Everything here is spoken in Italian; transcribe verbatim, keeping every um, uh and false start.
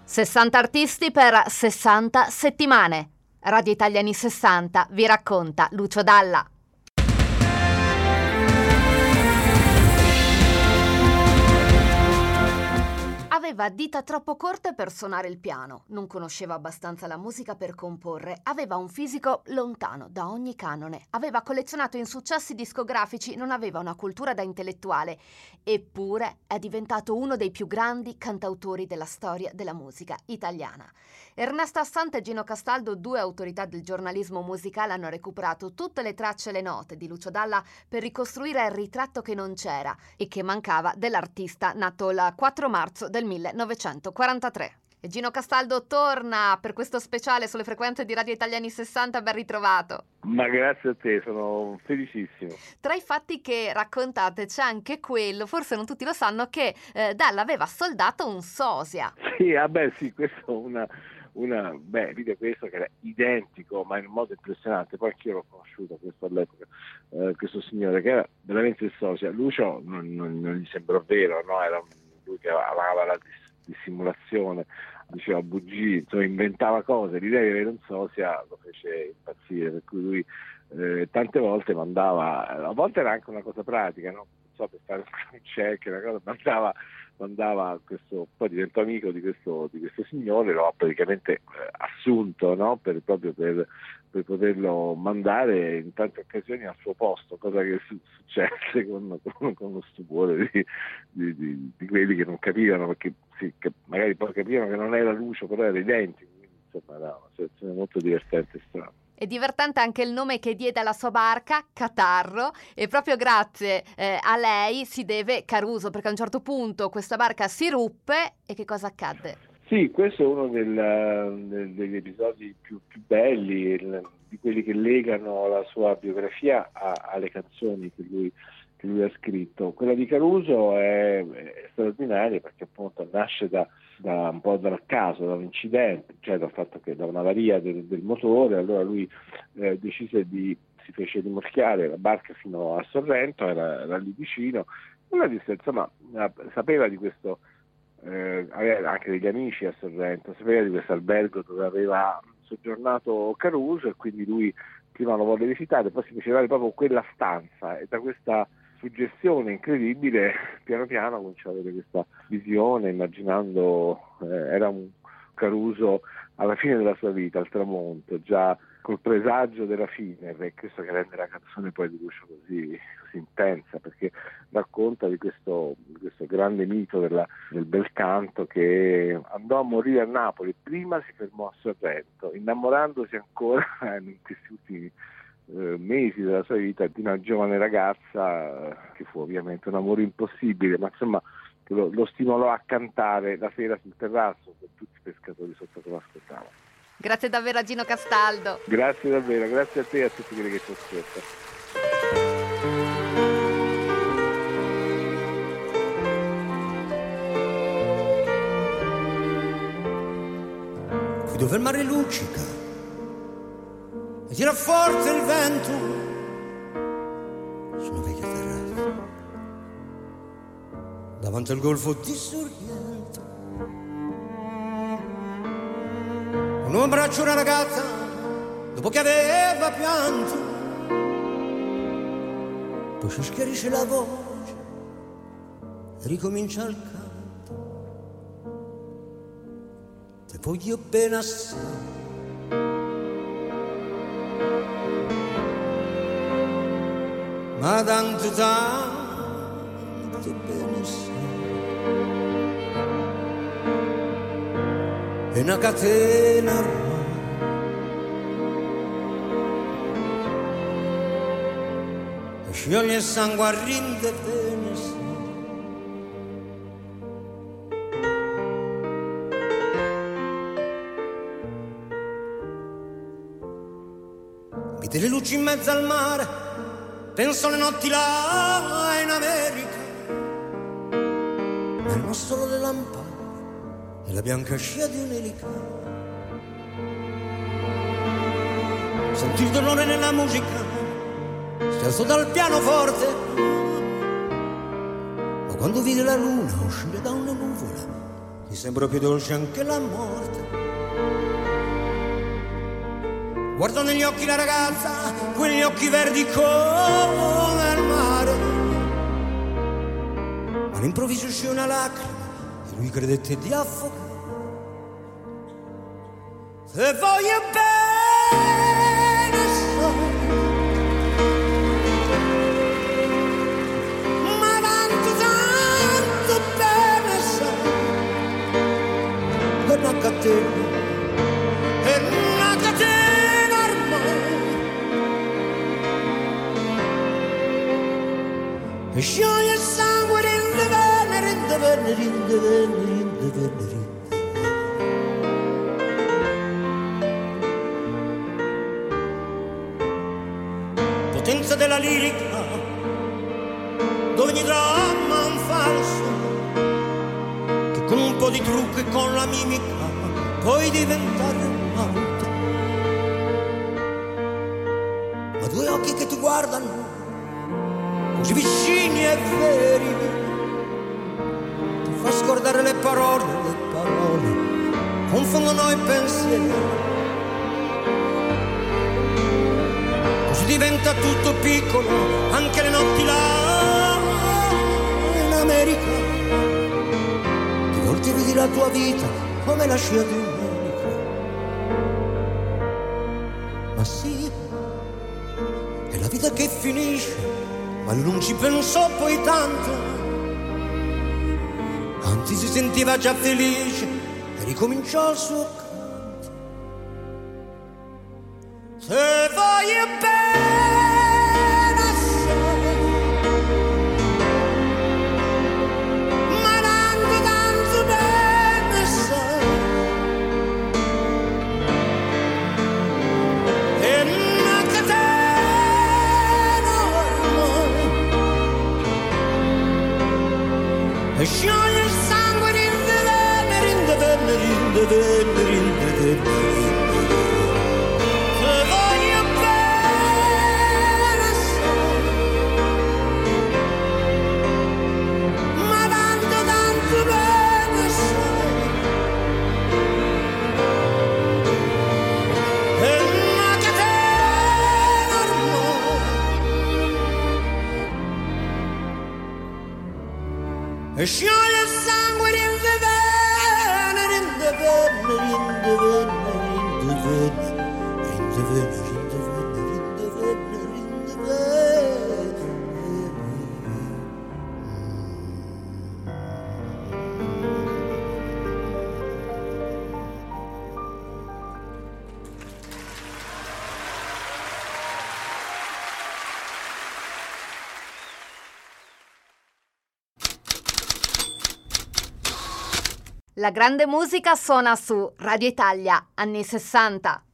sessanta artisti per sessanta settimane. Radio Italia anni sessanta vi racconta Lucio Dalla. Aveva dita troppo corte per suonare il piano, non conosceva abbastanza la musica per comporre, aveva un fisico lontano da ogni canone, aveva collezionato insuccessi discografici, non aveva una cultura da intellettuale, eppure è diventato uno dei più grandi cantautori della storia della musica italiana. Ernesto Assante e Gino Castaldo, due autorità del giornalismo musicale, hanno recuperato tutte le tracce e le note di Lucio Dalla per ricostruire il ritratto che non c'era e che mancava dell'artista nato il quattro marzo del millenovecentoquarantatré. E Gino Castaldo torna per questo speciale sulle frequenze di Radio Italia anni sessanta, ben ritrovato. Ma grazie a te, sono felicissimo. Tra i fatti che raccontate c'è anche quello, forse non tutti lo sanno, che eh, Dalla aveva soldato un sosia. Sì, vabbè sì, questo è una... una beh, vide questo che era identico ma in un modo impressionante, poi anch'io l'ho conosciuto questo all'epoca, eh, questo signore che era veramente il sosia. Lucio non, non, non gli sembrò vero, no? Era lui che amava la dis- dissimulazione, diceva bugie, insomma inventava cose, l'idea di avere un sosia lo fece impazzire, per cui lui eh, tante volte mandava, a volte era anche una cosa pratica, no? Non so, per fare un check, una cosa, mandava mandava questo, poi diventò amico di questo, di questo signore, lo ha praticamente eh, assunto, no? per, proprio per, per poterlo mandare in tante occasioni al suo posto, cosa che su, successe con, con, con lo stupore di, di, di, di quelli che non capivano, perché sì, che magari poi capivano che non era Lucio, però era identico, quindi insomma era una situazione molto divertente e strana. È divertente anche il nome che diede alla sua barca, Catarro, e proprio grazie eh, a lei si deve Caruso, perché a un certo punto questa barca si ruppe e che cosa accadde? Sì, questo è uno del, del, degli episodi più, più belli, il, di quelli che legano la sua biografia a, alle canzoni che lui, che lui ha scritto. Quella di Caruso è, è straordinaria perché appunto nasce da da un po' dal caso, da un incidente, cioè dal fatto che da un'avaria del, del motore, allora lui eh, decise di, si fece rimorchiare la barca fino a Sorrento, era, era lì vicino, una disse, insomma, sapeva di questo, eh, aveva anche degli amici a Sorrento, sapeva di questo albergo dove aveva soggiornato Caruso e quindi lui prima lo volle visitare, poi si fece dare proprio quella stanza e da questa suggestione incredibile, piano piano cominciò ad avere questa visione, immaginando, eh, era un Caruso alla fine della sua vita, al tramonto, già col presagio della fine, e questo che rende la canzone poi di Lucio così, così intensa, perché racconta di questo, di questo grande mito della, del bel canto che andò a morire a Napoli, prima si fermò a Sorrento, innamorandosi ancora in questi ultimi mesi della sua vita di una giovane ragazza che fu ovviamente un amore impossibile, ma insomma che lo, lo stimolò a cantare la sera sul terrazzo con tutti i pescatori sotto che lo ascoltavano. Grazie davvero a Gino Castaldo. Grazie davvero, grazie a te e a tutti quelli che ci ascoltano. Qui dove il mare luccica e tira forte il vento su una vecchia terrazza davanti al golfo di Sorrento. Un uomo abbraccia una ragazza dopo che aveva pianto, poi si schiarisce la voce e ricomincia il canto. Te voglio bene assai, ma tanto tanto bene sei. E una catena ormai e scioglie il sangue a rinde bene sei. Vedi le luci in mezzo al mare, penso alle notti là in America, ma non solo le lampade e la bianca scia di un'elica. Senti il dolore nella musica, si alzò dal pianoforte, ma quando vide la luna uscire da una nuvola, mi sembra più dolce anche la morte. Guardo negli occhi la ragazza, quegli occhi verdi come il mare. All'improvviso uscì una lacrima e lui credette di affogare. Se voglio bene so, ma tanto tanto bene so, che una catena, è una catena ormai, e scioglie il sangue in de venere, in de venere, in de venere, in de venere. Potenza della lirica, dove ogni dramma è un falso, che con un po' di trucco e con la mimica puoi diventare un altro. Ma due occhi che ti guardano, così vicini e veri, ti fa scordare le parole, le parole confondono i pensieri. Diventa tutto piccolo, anche le notti là in America. Che volte vedi la tua vita come la scia di un'unica. Ma sì, è la vita che finisce, ma lui non ci pensò poi tanto. Anzi si sentiva già felice e ricominciò il suo canto. Se voglio bene so, ma tanto tanto bene so, è una catena ormai, e scioglie il sangue in de venere, in de venere, in de venere, in de venere. E scioglie il sangue in de venere, in de venere, in de venere, in de venere, in de venere, in de venere, in de venere, in de La grande musica suona su Radio Italia, anni sessanta.